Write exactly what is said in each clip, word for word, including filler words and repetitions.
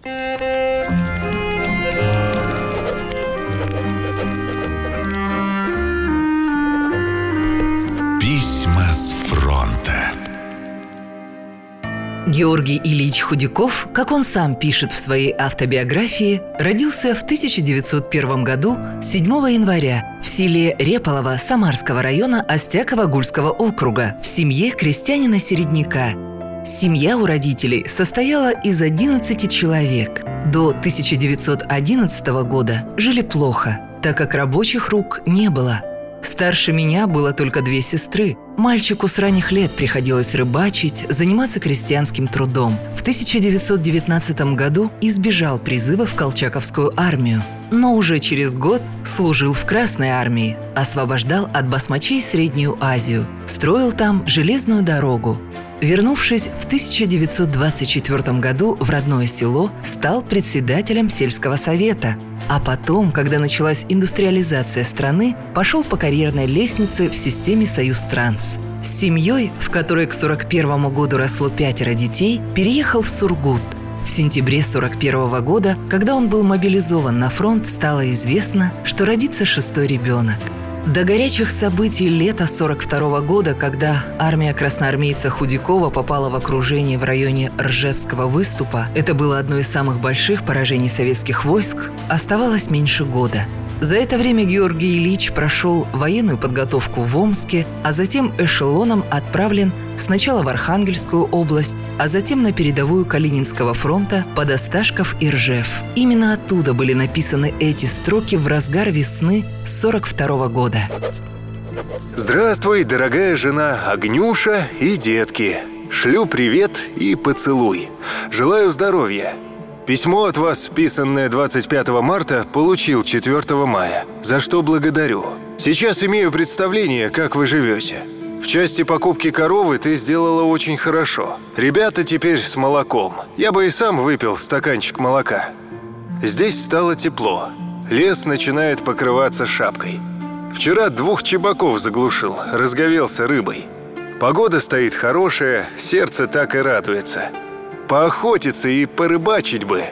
Письма с фронта. Георгий Ильич Худяков, как он сам пишет в своей автобиографии, родился в тысяча девятьсот первом году седьмого января в селе Реполово Самарского района Остяково-Гульского округа в семье крестьянина-середняка. Семья у родителей состояла из одиннадцати человек. До тысяча девятьсот одиннадцатого года жили плохо, так как рабочих рук не было. Старше меня было только две сестры. Мальчику с ранних лет приходилось рыбачить, заниматься крестьянским трудом. В тысяча девятьсот девятнадцатом году избежал призыва в Колчаковскую армию, но уже через год служил в Красной армии, освобождал от басмачей Среднюю Азию, строил там железную дорогу. Вернувшись в тысяча девятьсот двадцать четвёртом году в родное село, стал председателем сельского совета. А потом, когда началась индустриализация страны, пошел по карьерной лестнице в системе «Союзтранс». С семьей, в которой к сорок первому году росло пятеро детей, переехал в Сургут. В сентябре сорок первого года, когда он был мобилизован на фронт, стало известно, что родится шестой ребенок. До горячих событий лета сорок второго года, когда армия красноармейца Худякова попала в окружение в районе Ржевского выступа, это было одно из самых больших поражений советских войск, оставалось меньше года. За это время Георгий Ильич прошел военную подготовку в Омске, а затем эшелоном отправлен сначала в Архангельскую область, а затем на передовую Калининского фронта под Осташков и Ржев. Именно оттуда были написаны эти строки в разгар весны сорок второго года. «Здравствуй, дорогая жена Агнюша и детки. Шлю привет и поцелуй. Желаю здоровья. Письмо от вас, писанное двадцать пятого марта, получил четвёртого мая, за что благодарю. Сейчас имею представление, как вы живете. В части покупки коровы ты сделала очень хорошо. Ребята теперь с молоком. Я бы и сам выпил стаканчик молока. Здесь стало тепло. Лес начинает покрываться шапкой. Вчера двух чебаков заглушил, разговелся рыбой. Погода стоит хорошая, сердце так и радуется. Поохотиться и порыбачить бы.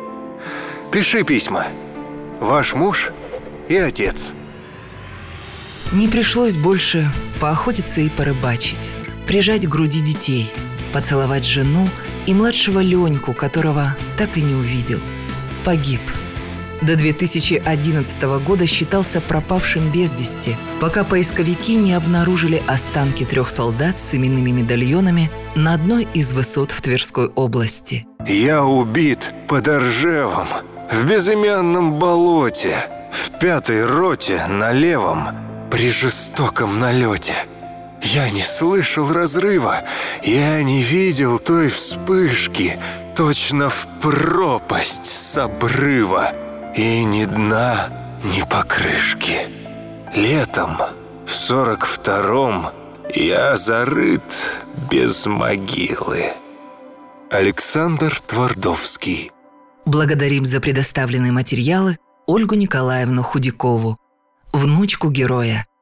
Пиши письма. Ваш муж и отец». Не пришлось больше поохотиться и порыбачить, прижать к груди детей, поцеловать жену и младшего Леньку, которого так и не увидел. Погиб. До две тысячи одиннадцатого года считался пропавшим без вести, пока поисковики не обнаружили останки трех солдат с именными медальонами на одной из высот в Тверской области. «Я убит под Ржевом, в безымянном болоте, в пятой роте на левом, при жестоком налете. Я не слышал разрыва, я не видел той вспышки, точно в пропасть с обрыва, и ни дна, ни покрышки. Летом в сорок втором я зарыт без могилы». Александр Твардовский. Благодарим за предоставленные материалы Ольгу Николаевну Худякову, внучку героя.